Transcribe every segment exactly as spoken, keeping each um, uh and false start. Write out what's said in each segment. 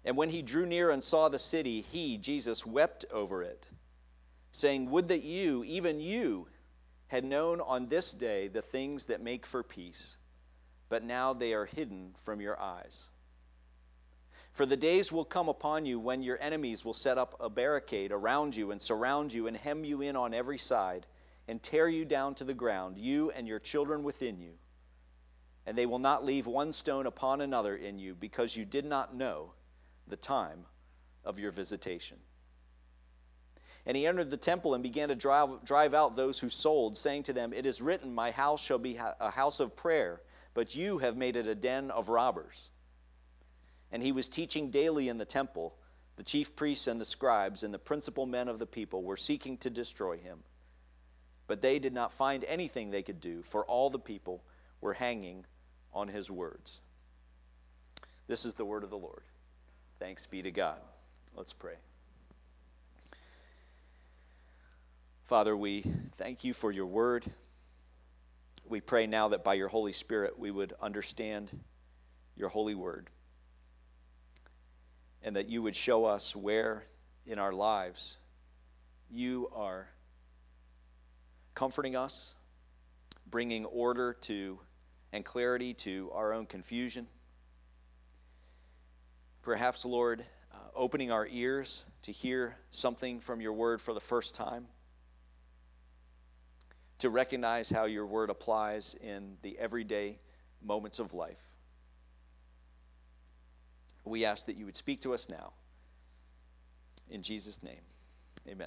And when he drew near and saw the city, he, Jesus, wept over it, saying, would that you, even you, had known on this day the things that make for peace, but now they are hidden from your eyes. For the days will come upon you when your enemies will set up a barricade around you and surround you and hem you in on every side and tear you down to the ground, you and your children within you. And they will not leave one stone upon another in you, because you did not know the time of your visitation. And he entered the temple and began to drive, drive out those who sold, saying to them, it is written, my house shall be a house of prayer, but you have made it a den of robbers. And he was teaching daily in the temple. The chief priests and the scribes and the principal men of the people were seeking to destroy him. But they did not find anything they could do, for all the people were hanging on his words. This is the word of the Lord. Thanks be to God. Let's pray. Father, we thank you for your word. We pray now that by your Holy Spirit we would understand your holy word, and that you would show us where in our lives you are comforting us, bringing order to and clarity to our own confusion. Perhaps, Lord, uh, opening our ears to hear something from your word for the first time, to recognize how your word applies in the everyday moments of life. We ask that you would speak to us now. In Jesus' name, amen.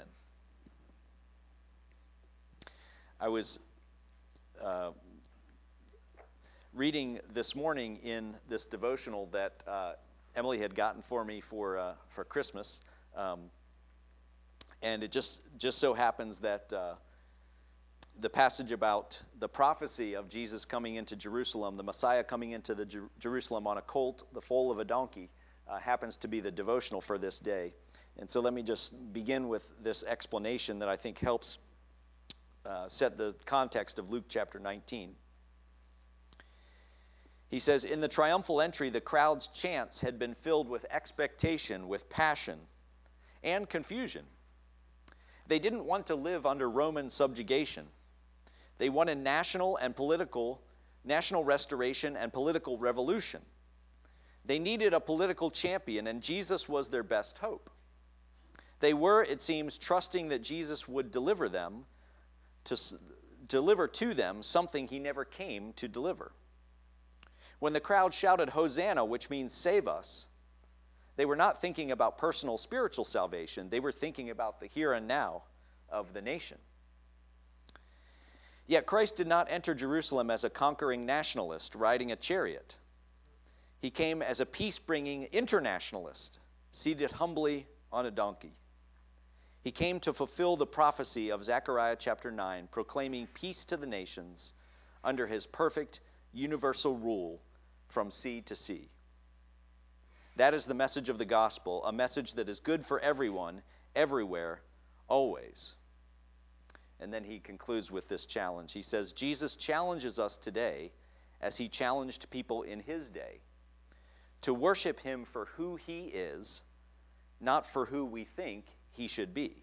I was uh, reading this morning in this devotional that uh, Emily had gotten for me for uh, for Christmas, um, and it just just so happens that uh, the passage about the prophecy of Jesus coming into Jerusalem, the Messiah coming into the Jer- Jerusalem on a colt, the foal of a donkey, uh, happens to be the devotional for this day. And so let me just begin with this explanation that I think helps uh, set the context of Luke chapter nineteen. He says, in the triumphal entry, the crowd's chants had been filled with expectation, with passion, and confusion. They didn't want to live under Roman subjugation. They wanted national and political, national restoration and political revolution. They needed a political champion, and Jesus was their best hope. They were, it seems, trusting that Jesus would deliver them, to deliver to them something he never came to deliver. When the crowd shouted, Hosanna, which means save us, they were not thinking about personal spiritual salvation. They were thinking about the here and now of the nation. Yet Christ did not enter Jerusalem as a conquering nationalist riding a chariot. He came as a peace-bringing internationalist, seated humbly on a donkey. He came to fulfill the prophecy of Zechariah chapter nine, proclaiming peace to the nations under his perfect universal rule from sea to sea. That is the message of the gospel, a message that is good for everyone, everywhere, always. And then he concludes with this challenge. He says, Jesus challenges us today, as he challenged people in his day, to worship him for who he is, not for who we think he should be.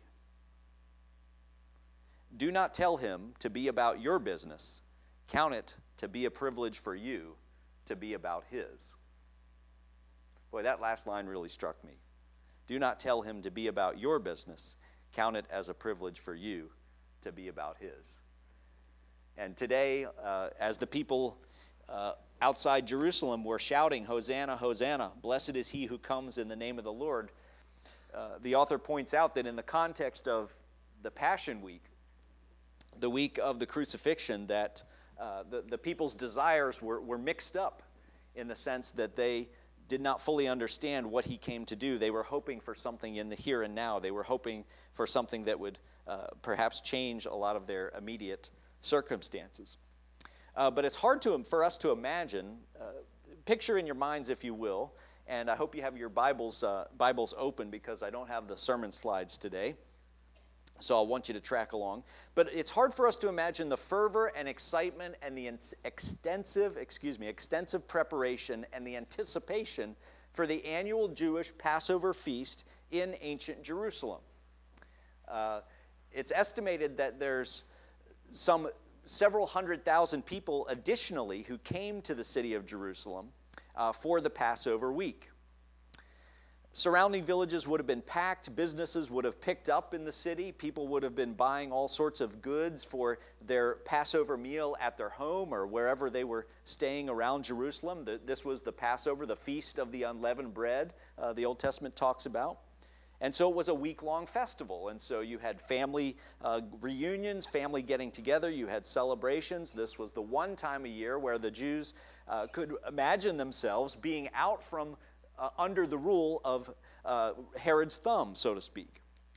Do not tell him to be about your business. Count it to be a privilege for you to be about his. Boy, that last line really struck me. Do not tell him to be about your business. Count it as a privilege for you to be about his. And today, uh, as the people uh, outside Jerusalem were shouting, Hosanna, Hosanna, blessed is he who comes in the name of the Lord, uh, the author points out that in the context of the Passion Week, the week of the crucifixion, that uh, the, the people's desires were, were mixed up in the sense that they did not fully understand what he came to do. They were hoping for something in the here and now. They were hoping for something that would uh, perhaps change a lot of their immediate circumstances. Uh, but it's hard to, for us to imagine. Uh, picture in your minds, if you will, and I hope you have your Bibles, uh, Bibles open, because I don't have the sermon slides today. So I want you to track along. But it's hard for us to imagine the fervor and excitement and the extensive, excuse me, extensive preparation and the anticipation for the annual Jewish Passover feast in ancient Jerusalem. Uh, it's estimated that there's some several hundred thousand people additionally who came to the city of Jerusalem uh, for the Passover week. Surrounding villages would have been packed, businesses would have picked up in the city, people would have been buying all sorts of goods for their Passover meal at their home or wherever they were staying around Jerusalem. This was the Passover, the feast of the unleavened bread, uh, the Old Testament talks about. And so it was a week-long festival, and so you had family uh, reunions, family getting together, you had celebrations. This was the one time a year where the Jews uh, could imagine themselves being out from Uh, under the rule of uh, Herod's thumb, so to speak.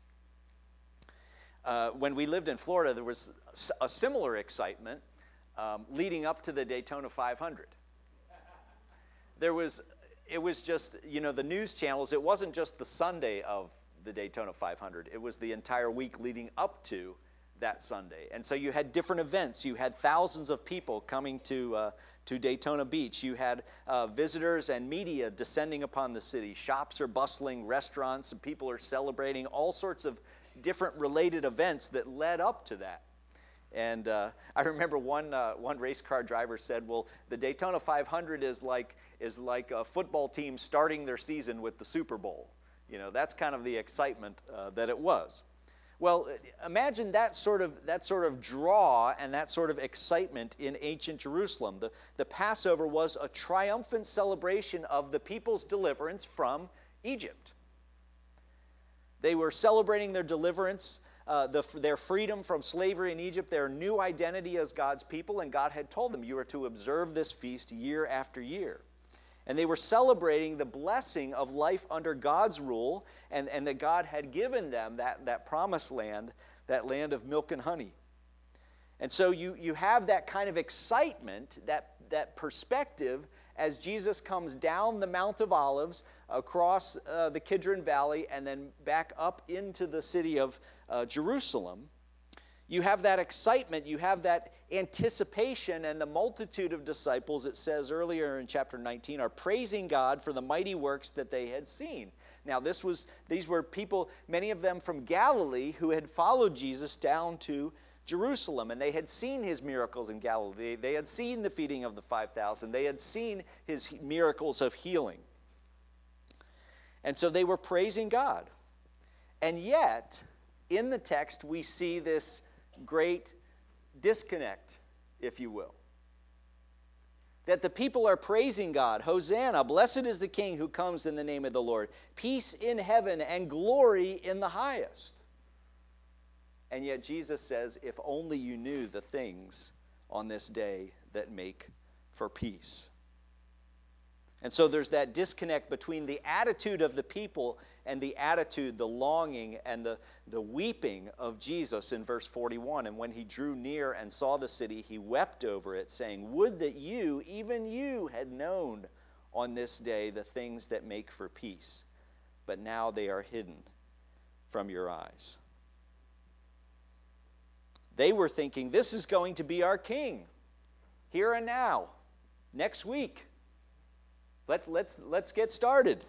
Uh, when we lived in Florida, there was a similar excitement um, leading up to the Daytona five hundred. There was, it was just, you know, the news channels, it wasn't just the Sunday of the Daytona five hundred. It was the entire week leading up to that Sunday. And so you had different events. You had thousands of people coming to uh, to Daytona Beach. You had uh, visitors and media descending upon the city. Shops are bustling, restaurants, and people are celebrating all sorts of different related events that led up to that. And uh, I remember one uh, one race car driver said, "Well, the Daytona five hundred is like is like a football team starting their season with the Super Bowl." You know, that's kind of the excitement uh, that it was. Well, imagine that sort of that sort of draw and that sort of excitement in ancient Jerusalem. The, the Passover was a triumphant celebration of the people's deliverance from Egypt. They were celebrating their deliverance, uh, the, their freedom from slavery in Egypt, their new identity as God's people, and God had told them, you are to observe this feast year after year. And they were celebrating the blessing of life under God's rule, and, and that God had given them that, that promised land, that land of milk and honey. And so you, you have that kind of excitement, that, that perspective, as Jesus comes down the Mount of Olives, across uh, the Kidron Valley, and then back up into the city of uh, Jerusalem. You have that excitement, you have that anticipation, and the multitude of disciples, it says earlier in chapter nineteen, are praising God for the mighty works that they had seen. Now, this was these were people, many of them from Galilee, who had followed Jesus down to Jerusalem, and they had seen his miracles in Galilee. They had seen the feeding of the five thousand. They had seen his miracles of healing. And so they were praising God. And yet, in the text, we see this great disconnect, if you will. That the people are praising God. Hosanna, blessed is the King who comes in the name of the Lord. Peace in heaven and glory in the highest. And yet Jesus says, if only you knew the things on this day that make for peace. And so there's that disconnect between the attitude of the people and the attitude, the longing, and the, the weeping of Jesus in verse forty-one. And when he drew near and saw the city, he wept over it, saying, would that you, even you, had known on this day the things that make for peace. But now they are hidden from your eyes. They were thinking, this is going to be our king, here and now, next week. Let, let's, let's get started.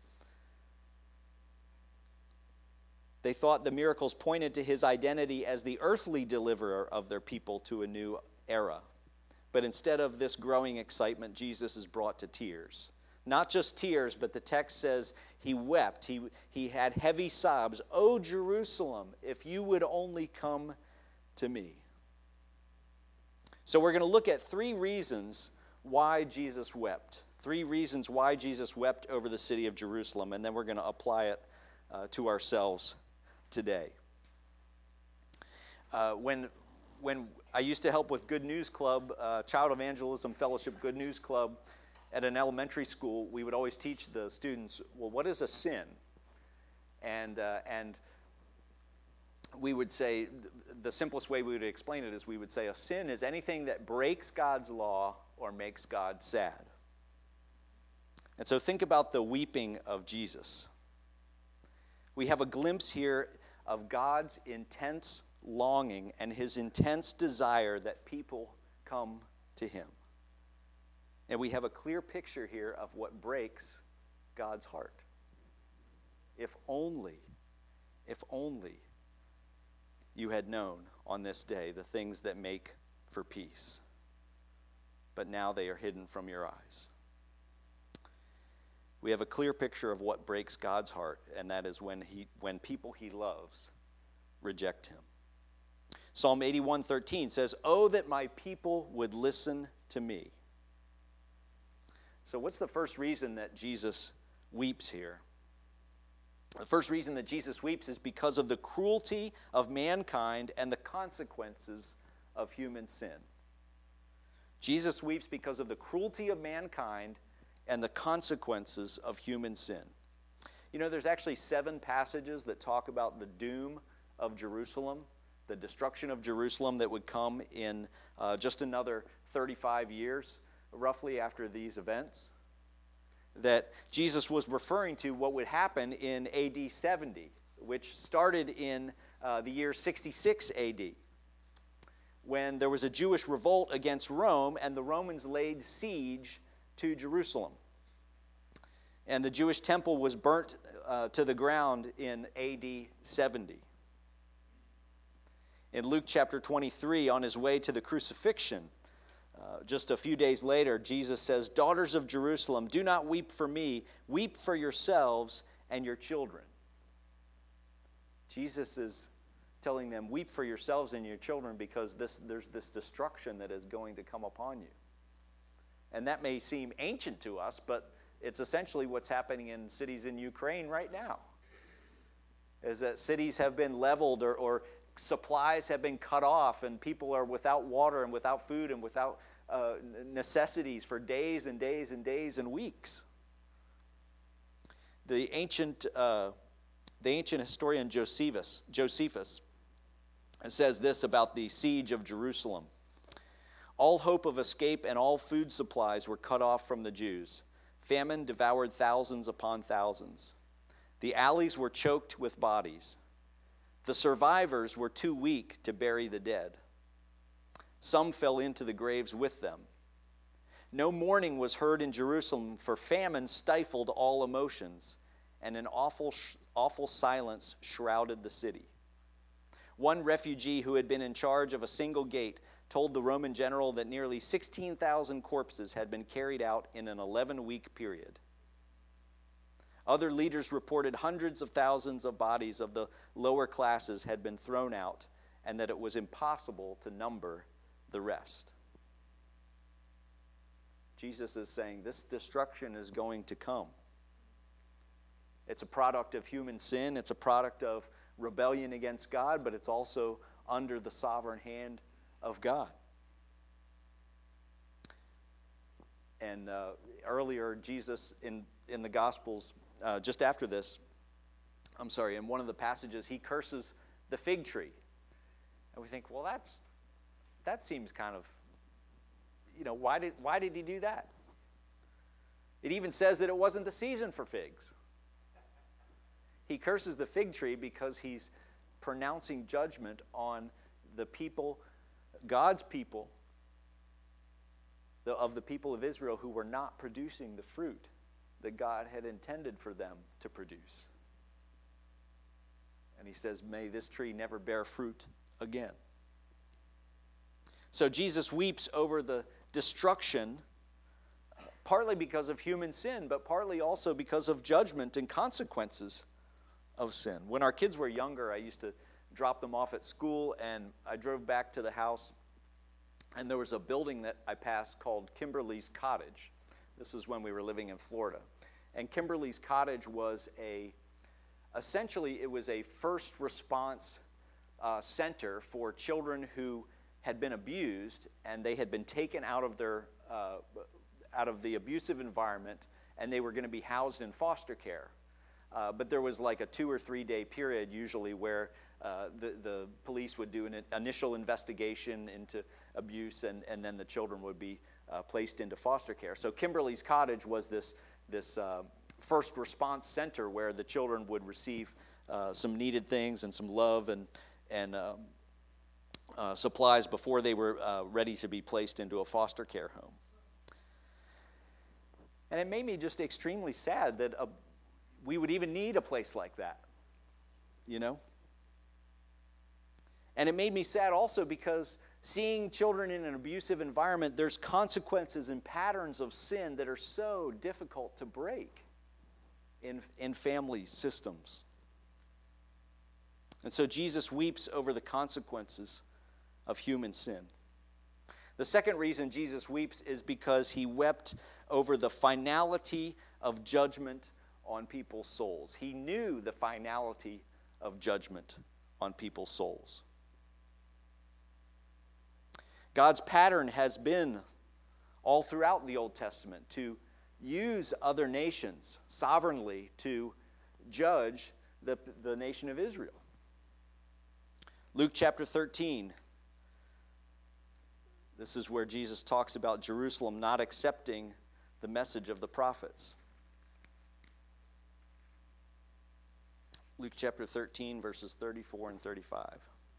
They thought the miracles pointed to his identity as the earthly deliverer of their people to a new era. But instead of this growing excitement, Jesus is brought to tears. Not just tears, but the text says he wept. He, he had heavy sobs. Oh, Jerusalem, if you would only come to me. So we're going to look at three reasons why Jesus wept. Three reasons why Jesus wept over the city of Jerusalem, and then we're going to apply it uh, to ourselves today. Uh, when, when I used to help with Good News Club, uh, Child Evangelism Fellowship Good News Club at an elementary school, we would always teach the students, well, what is a sin? And, uh, and we would say, the simplest way we would explain it is we would say a sin is anything that breaks God's law or makes God sad. And so think about the weeping of Jesus. We have a glimpse here of God's intense longing and his intense desire that people come to him. And we have a clear picture here of what breaks God's heart. If only, if only you had known on this day the things that make for peace. But now they are hidden from your eyes. We have a clear picture of what breaks God's heart, and that is when he, when people he loves reject him. Psalm eighty-one thirteen says, "Oh, that my people would listen to me." So what's the first reason that Jesus weeps here? The first reason that Jesus weeps is because of the cruelty of mankind and the consequences of human sin. Jesus weeps because of the cruelty of mankind and the consequences of human sin. You know, there's actually seven passages that talk about the doom of Jerusalem, the destruction of Jerusalem that would come in uh, just another thirty-five years, roughly after these events. That Jesus was referring to what would happen in A D seventy, which started in uh, the year sixty-six A D, when there was a Jewish revolt against Rome and the Romans laid siege to Jerusalem. And the Jewish temple was burnt uh, to the ground in A D seventy. In Luke chapter twenty-three, on his way to the crucifixion, Uh, just a few days later, Jesus says, "Daughters of Jerusalem, do not weep for me. Weep for yourselves and your children." Jesus is telling them, weep for yourselves and your children because this, there's this destruction that is going to come upon you. And that may seem ancient to us, but it's essentially what's happening in cities in Ukraine right now. Is that cities have been leveled or, or supplies have been cut off, and people are without water and without food and without uh, necessities for days and days and days and weeks. The ancient, uh, the ancient historian Josephus, Josephus says this about the siege of Jerusalem: "All hope of escape and all food supplies were cut off from the Jews. Famine devoured thousands upon thousands. The alleys were choked with bodies. The survivors were too weak to bury the dead. Some fell into the graves with them. No mourning was heard in Jerusalem, for famine stifled all emotions, and an awful, awful silence shrouded the city. One refugee who had been in charge of a single gate told the Roman general that nearly sixteen thousand corpses had been carried out in an eleven-week period. Other leaders reported hundreds of thousands of bodies of the lower classes had been thrown out, and that it was impossible to number the rest." Jesus is saying this destruction is going to come. It's a product of human sin. It's a product of rebellion against God, but it's also under the sovereign hand of God. And uh, earlier, Jesus in, in the Gospels, uh, just after this, I'm sorry, in one of the passages, he curses the fig tree. And we think, well, that's that seems kind of, you know, why did why did he do that? It even says that it wasn't the season for figs. He curses the fig tree because he's pronouncing judgment on the people, God's people, the, of the people of Israel who were not producing the fruit that God had intended for them to produce. And he says, may this tree never bear fruit again. So Jesus weeps over the destruction, partly because of human sin, but partly also because of judgment and consequences of sin. When our kids were younger, I used to drop them off at school, and I drove back to the house, and there was a building that I passed called Kimberly's Cottage. This is when we were living in Florida. And Kimberly's Cottage was a, essentially it was a first response uh, center for children who had been abused, and they had been taken out of their, uh, out of the abusive environment, and they were going to be housed in foster care. Uh, but there was like a two or three day period usually where uh, the, the police would do an initial investigation into abuse, and, and then the children would be uh, placed into foster care. So Kimberly's Cottage was this, this uh, first response center where the children would receive uh, some needed things and some love and, and um, uh, supplies before they were uh, ready to be placed into a foster care home. And it made me just extremely sad that a, we would even need a place like that, you know? And it made me sad also because seeing children in an abusive environment, there's consequences and patterns of sin that are so difficult to break in, in family systems. And so Jesus weeps over the consequences of human sin. The second reason Jesus weeps is because he wept over the finality of judgment on people's souls. He knew the finality of judgment on people's souls. God's pattern has been all throughout the Old Testament to use other nations sovereignly to judge the, the nation of Israel. Luke chapter thirteen, this is where Jesus talks about Jerusalem not accepting the message of the prophets. Luke chapter thirteen, verses thirty-four and thirty-five.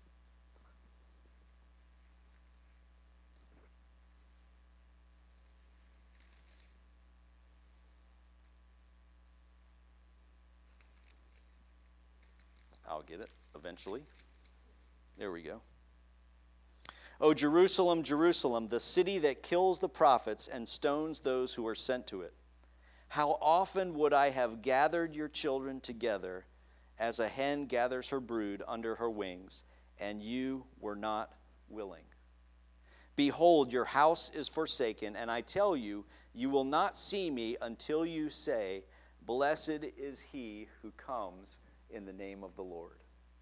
I'll get it eventually. There we go. O Jerusalem, Jerusalem, the city that kills the prophets and stones those who are sent to it. How often would I have gathered your children together as a hen gathers her brood under her wings, and you were not willing. Behold, your house is forsaken, and I tell you, you will not see me until you say, Blessed is he who comes in the name of the Lord.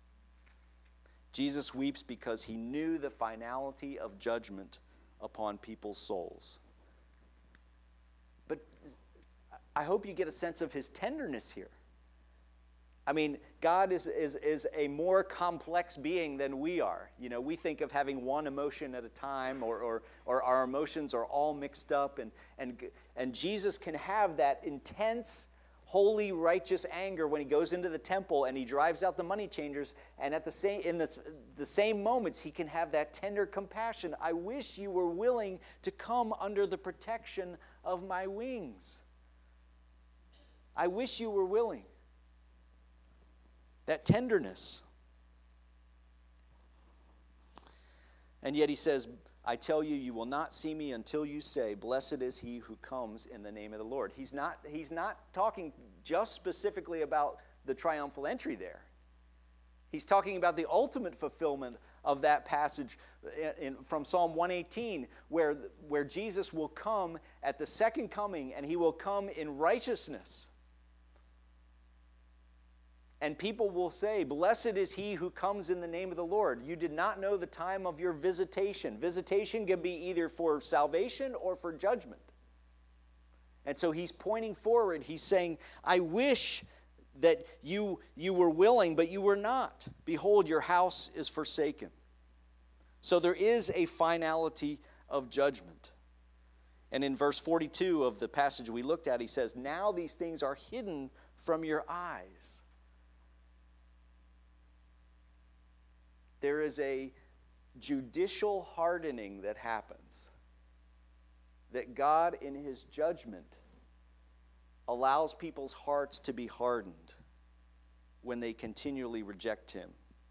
Jesus weeps because he knew the finality of judgment upon people's souls. But I hope you get a sense of his tenderness here. I mean, God is, is, is a more complex being than we are. You know, we think of having one emotion at a time, or, or, or our emotions are all mixed up. And, and, and Jesus can have that intense, holy, righteous anger when he goes into the temple and he drives out the money changers. And at the same, in the, the same moments, he can have that tender compassion. I wish you were willing to come under the protection of my wings. I wish you were willing. That tenderness. And yet he says, I tell you, you will not see me until you say, Blessed is he who comes in the name of the Lord. He's not, he's not talking just specifically about the triumphal entry there. He's talking about the ultimate fulfillment of that passage in, in, from Psalm one eighteen, where, where Jesus will come at the second coming, and he will come in righteousness. And people will say, Blessed is he who comes in the name of the Lord. You did not know the time of your visitation. Visitation can be either for salvation or for judgment. And so he's pointing forward. He's saying, I wish that you, you were willing, but you were not. Behold, your house is forsaken. So there is a finality of judgment. And in verse forty-two of the passage we looked at, he says, Now these things are hidden from your eyes. There is a judicial hardening that happens. That God, in his judgment, allows people's hearts to be hardened when they continually reject him.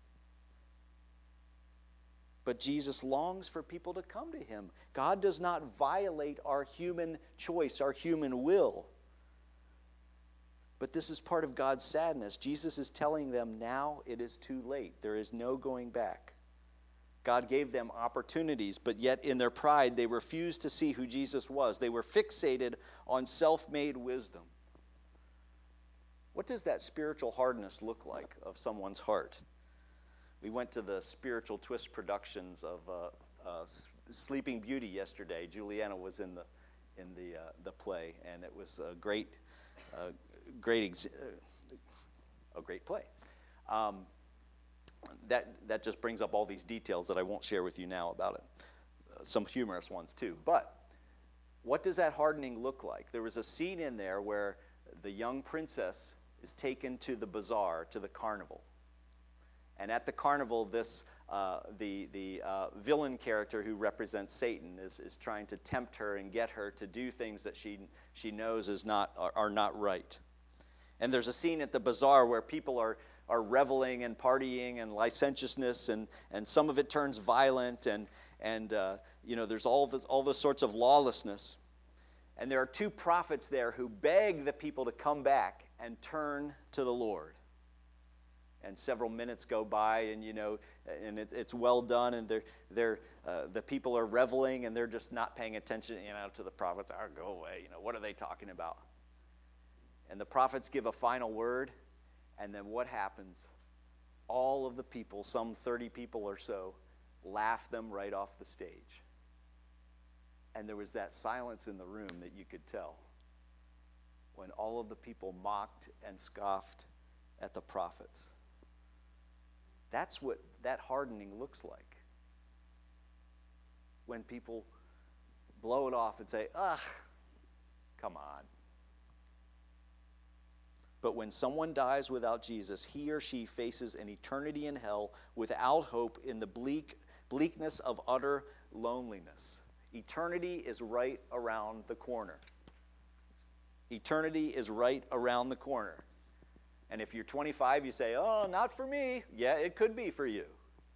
But Jesus longs for people to come to him. God does not violate our human choice, our human will. But this is part of God's sadness. Jesus is telling them, now it is too late. There is no going back. God gave them opportunities, but yet in their pride, they refused to see who Jesus was. They were fixated on self-made wisdom. What does that spiritual hardness look like of someone's heart? We went to the Spiritual Twist productions of uh, uh, Sleeping Beauty yesterday. Juliana was in the in the uh, the play, and it was a great. Uh, Great, ex- uh, a great play. Um, that that just brings up all these details that I won't share with you now about it. Uh, some humorous ones too. But what does that hardening look like? There was a scene in there where the young princess is taken to the bazaar, to the carnival, and at the carnival, this uh, the, the uh, villain character who represents Satan is, is trying to tempt her and get her to do things that she, she knows is not, are, are not right. And there's a scene at the bazaar where people are, are reveling and partying and licentiousness, and, and some of it turns violent, and, and uh, you know, there's all this, all this sorts of lawlessness. And there are two prophets there who beg the people to come back and turn to the Lord. And several minutes go by, and you know, and it, it's well done, and they're, they're, uh, the people are reveling, and they're just not paying attention, you know, to the prophets. Oh, go away, you know, what are they talking about? And the prophets give a final word, and then what happens? All of the people, some thirty people or so, laugh them right off the stage. And there was that silence in the room that you could tell when all of the people mocked and scoffed at the prophets. That's what that hardening looks like. When people blow it off and say, ugh, come on. But when someone dies without Jesus, he or she faces an eternity in hell without hope in the bleak bleakness of utter loneliness. Eternity is right around the corner. Eternity is right around the corner. And if you're twenty-five, you say, oh, not for me. Yeah, it could be for you.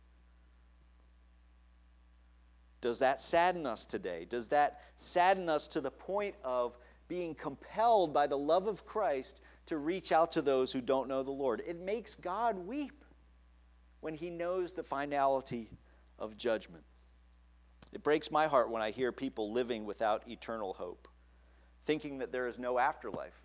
Does that sadden us today? Does that sadden us to the point of being compelled by the love of Christ to reach out to those who don't know the Lord? It makes God weep when he knows the finality of judgment. It breaks my heart when I hear people living without eternal hope, thinking that there is no afterlife.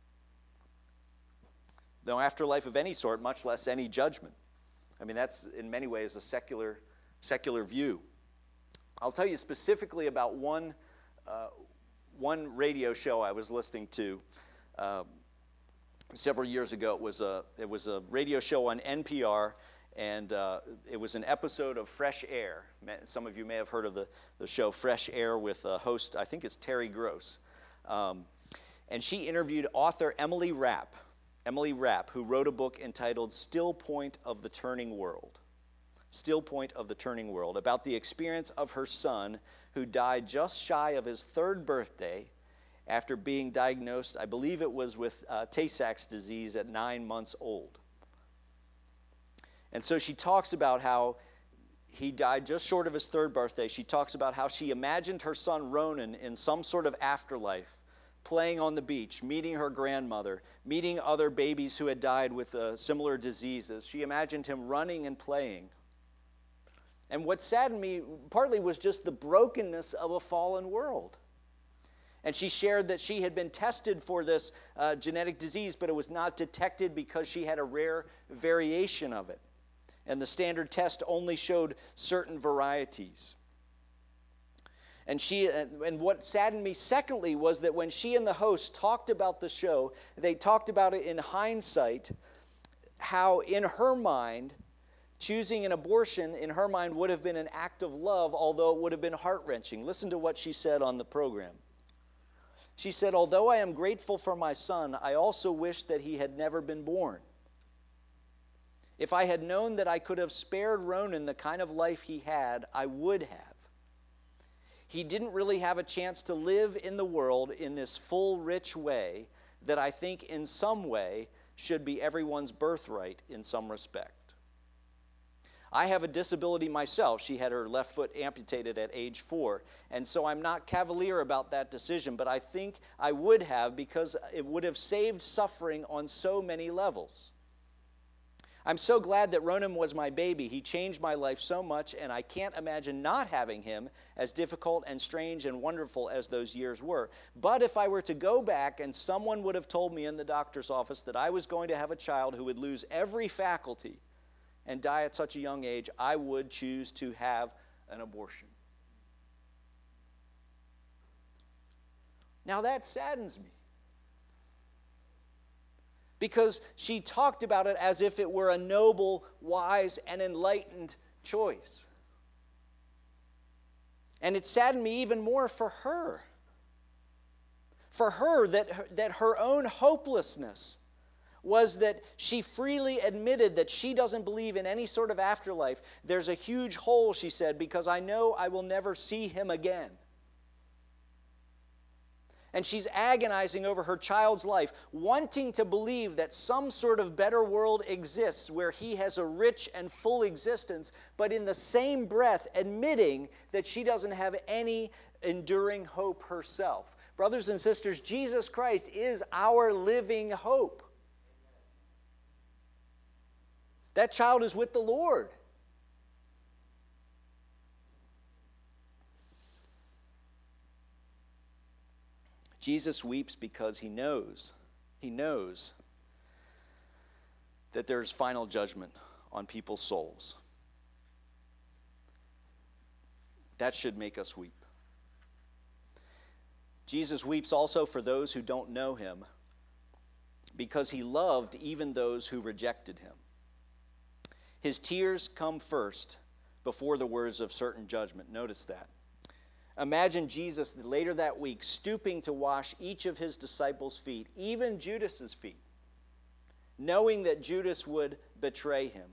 No afterlife of any sort, much less any judgment. I mean, that's in many ways a secular, secular view. I'll tell you specifically about one, uh, one radio show I was listening to uh, several years ago. It was a, it was a radio show on N P R, and uh, it was an episode of Fresh Air. Some of you may have heard of the, the show Fresh Air with a host, I think it's Terry Gross. Um, and she interviewed author Emily Rapp. Emily Rapp, who wrote a book entitled Still Point of the Turning World. Still Point of the Turning World, about the experience of her son who died just shy of his third birthday after being diagnosed, I believe it was with uh, Tay-Sachs disease at nine months old. And so she talks about how he died just short of his third birthday. She talks about how she imagined her son Ronan in some sort of afterlife, playing on the beach, meeting her grandmother, meeting other babies who had died with uh, similar diseases. She imagined him running and playing. And what saddened me partly was just the brokenness of a fallen world. And she shared that she had been tested for this uh, genetic disease, but it was not detected because she had a rare variation of it. And the standard test only showed certain varieties. And she, and what saddened me secondly was that when she and the host talked about the show, they talked about it in hindsight, how in her mind, choosing an abortion in her mind would have been an act of love, although it would have been heart-wrenching. Listen to what she said on the program. She said, although I am grateful for my son, I also wish that he had never been born. If I had known that I could have spared Ronan the kind of life he had, I would have. He didn't really have a chance to live in the world in this full, rich way that I think in some way should be everyone's birthright in some respect. I have a disability myself. She had her left foot amputated at age four, and so I'm not cavalier about that decision, but I think I would have because it would have saved suffering on so many levels. I'm so glad that Ronan was my baby. He changed my life so much, and I can't imagine not having him, as difficult and strange and wonderful as those years were. But if I were to go back and someone would have told me in the doctor's office that I was going to have a child who would lose every faculty and die at such a young age, I would choose to have an abortion. Now that saddens me. Because she talked about it as if it were a noble, wise, and enlightened choice. And it saddened me even more for her. For her, that her, that her own hopelessness was that she freely admitted that she doesn't believe in any sort of afterlife. There's a huge hole, she said, because I know I will never see him again. And she's agonizing over her child's life, wanting to believe that some sort of better world exists where he has a rich and full existence, but in the same breath admitting that she doesn't have any enduring hope herself. Brothers and sisters, Jesus Christ is our living hope. That child is with the Lord. Jesus weeps because he knows, he knows that there's final judgment on people's souls. That should make us weep. Jesus weeps also for those who don't know him because he loved even those who rejected him. His tears come first before the words of certain judgment. Notice that. Imagine Jesus later that week stooping to wash each of his disciples' feet, even Judas's feet, knowing that Judas would betray him.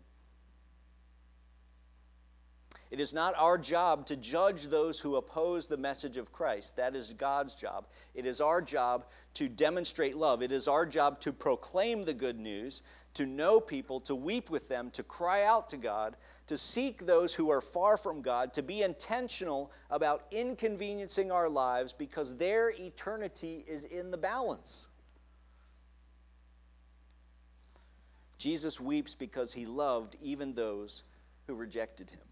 It is not our job to judge those who oppose the message of Christ. That is God's job. It is our job to demonstrate love. It is our job to proclaim the good news, to know people, to weep with them, to cry out to God, to seek those who are far from God, to be intentional about inconveniencing our lives because their eternity is in the balance. Jesus weeps because he loved even those who rejected him.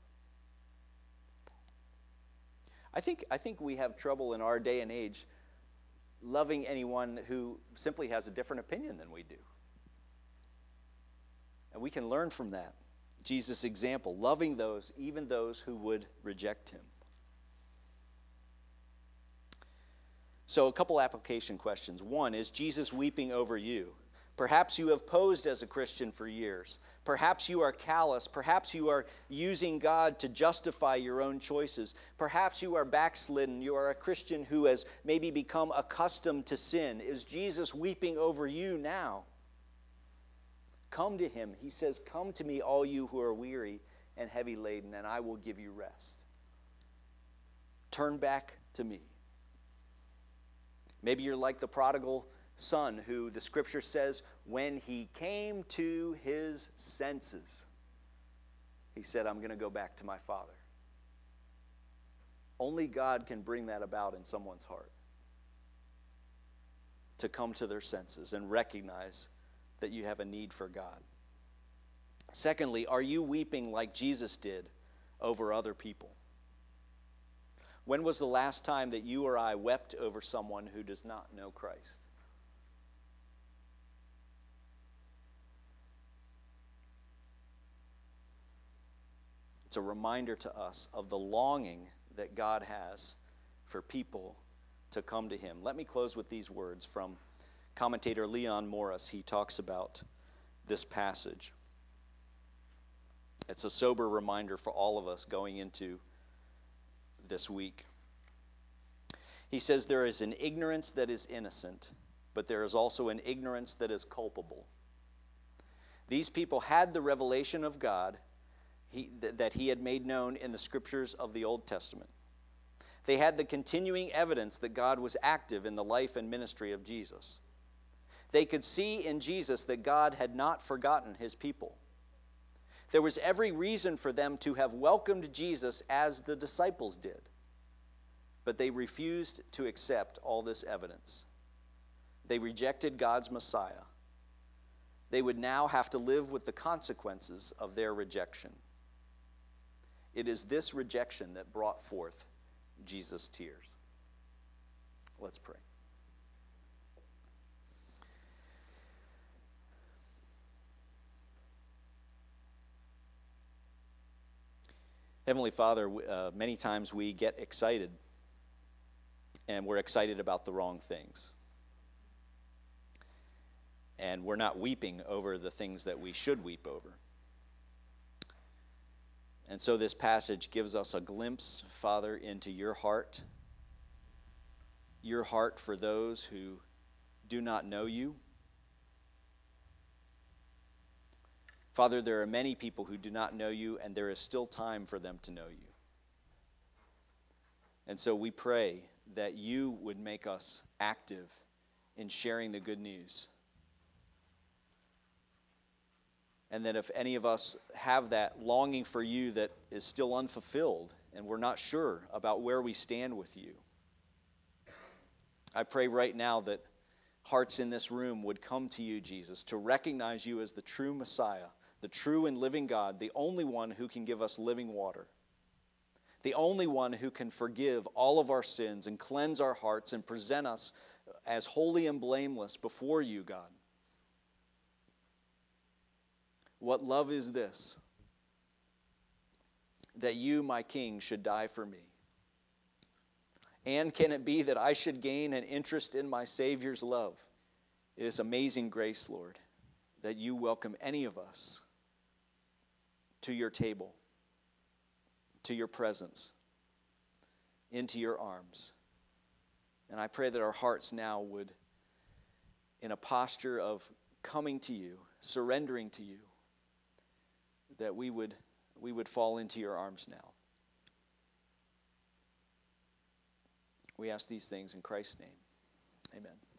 I think, I think we have trouble in our day and age loving anyone who simply has a different opinion than we do. And we can learn from that. Jesus' example, loving those, even those who would reject him. So a couple application questions. One, is Jesus weeping over you? Perhaps you have posed as a Christian for years. Perhaps you are callous. Perhaps you are using God to justify your own choices. Perhaps you are backslidden. You are a Christian who has maybe become accustomed to sin. Is Jesus weeping over you now? Come to him. He says, "Come to me, all you who are weary and heavy laden, and I will give you rest." Turn back to me. Maybe you're like the prodigal son who the scripture says, when he came to his senses, he said, "I'm going to go back to my father." Only God can bring that about in someone's heart. To come to their senses and recognize that you have a need for God. Secondly, are you weeping like Jesus did over other people? When was the last time that you or I wept over someone who does not know Christ? It's a reminder to us of the longing that God has for people to come to him. Let me close with these words from commentator Leon Morris. He talks about this passage. It's a sober reminder for all of us going into this week. He says, "There is an ignorance that is innocent, but there is also an ignorance that is culpable." These people had the revelation of God he, th- that he had made known in the scriptures of the Old Testament. They had the continuing evidence that God was active in the life and ministry of Jesus. They could see in Jesus that God had not forgotten his people. There was every reason for them to have welcomed Jesus as the disciples did, but they refused to accept all this evidence. They rejected God's Messiah. They would now have to live with the consequences of their rejection. It is this rejection that brought forth Jesus' tears. Let's pray. Heavenly Father, uh, many times we get excited, and we're excited about the wrong things. And we're not weeping over the things that we should weep over. And so this passage gives us a glimpse, Father, into your heart, your heart for those who do not know you, Father, there are many people who do not know you, and there is still time for them to know you. And so we pray that you would make us active in sharing the good news. And that if any of us have that longing for you that is still unfulfilled, and we're not sure about where we stand with you, I pray right now that hearts in this room would come to you, Jesus, to recognize you as the true Messiah, the true and living God, the only one who can give us living water, the only one who can forgive all of our sins and cleanse our hearts and present us as holy and blameless before you, God. What love is this? That you, my King, should die for me. And can it be that I should gain an interest in my Savior's love? It is amazing grace, Lord, that you welcome any of us to your table, to your presence, into your arms. And I pray that our hearts now would, in a posture of coming to you, surrendering to you, that we would, we would fall into your arms now. We ask these things in Christ's name. Amen.